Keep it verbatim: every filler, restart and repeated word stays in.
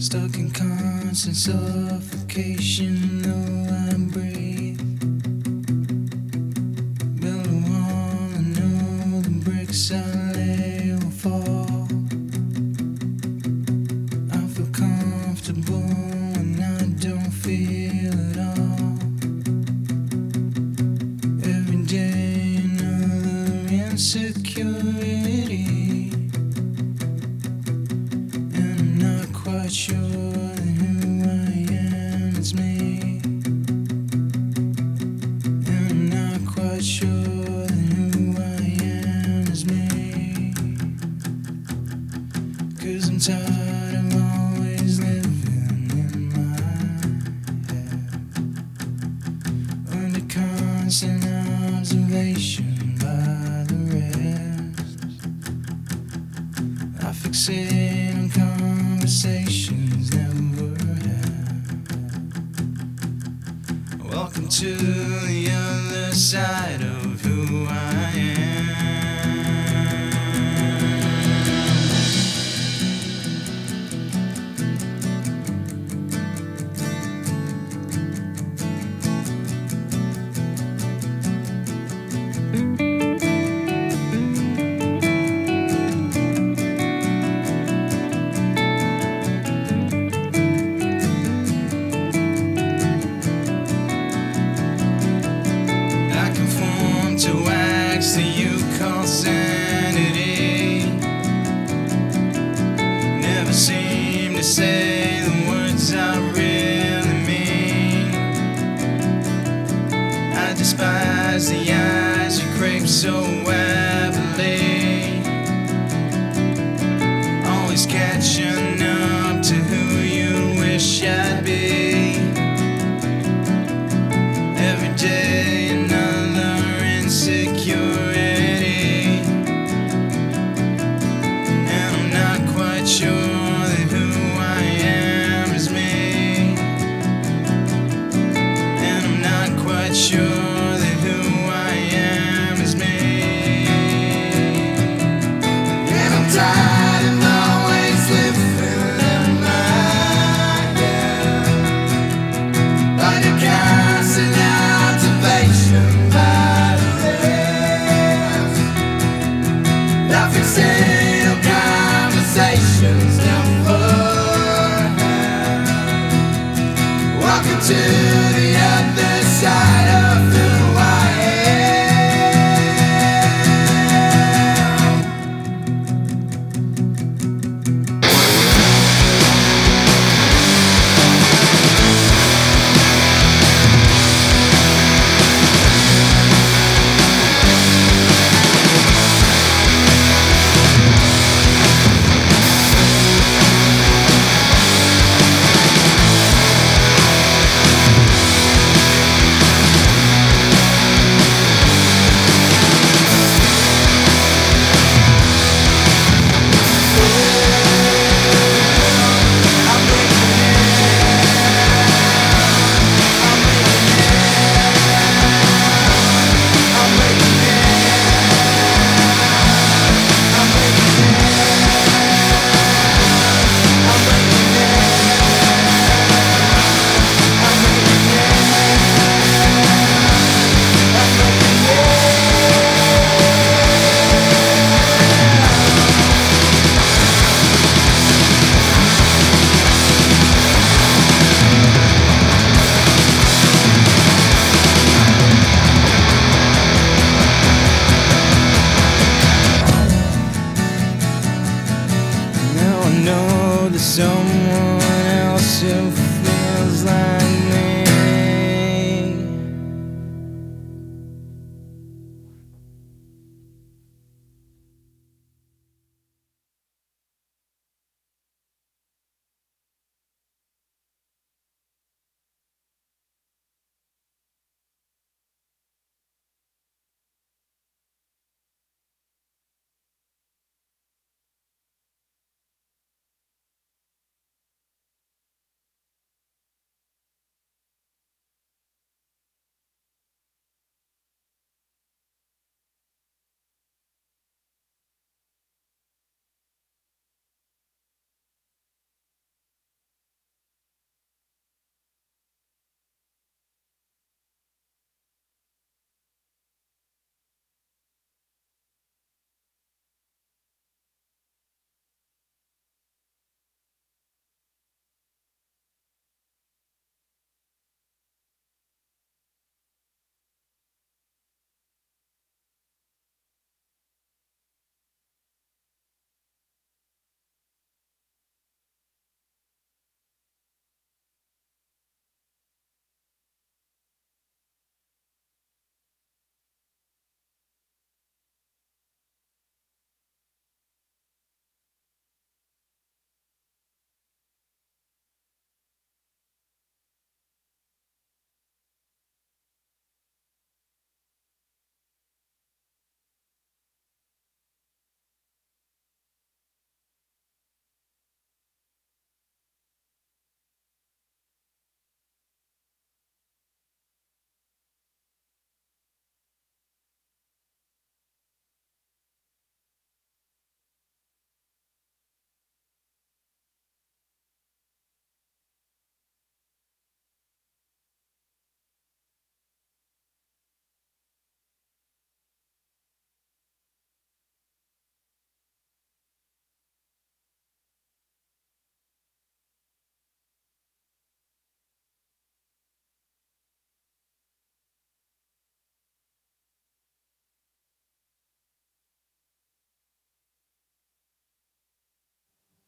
Stuck in constant suffocation, though I breathe. Build a wall, I know the bricks I lay will fall. I feel comfortable when I don't feel at all. Every day another insecurity, and I'm not quite sure that who I am is me. And I'm not quite sure that who I am is me. 'Cause I'm tired of always living in my head, under constant observation by the rest. I fixate on conversations never had. Welcome to the other side of who I am. To wax that you call sanity, never seem to say the words I really mean. I despise the eyes you crepe so heavily, always catching up to who you wish I'd be. Every day another insecurity, and I'm not quite sure that who I am is me. And I'm not quite sure that who I am is me. And I'm tired of always living in my head, under constant observation by the rest. I fixate on conversations never had. Welcome to the other side of who I know there's someone else who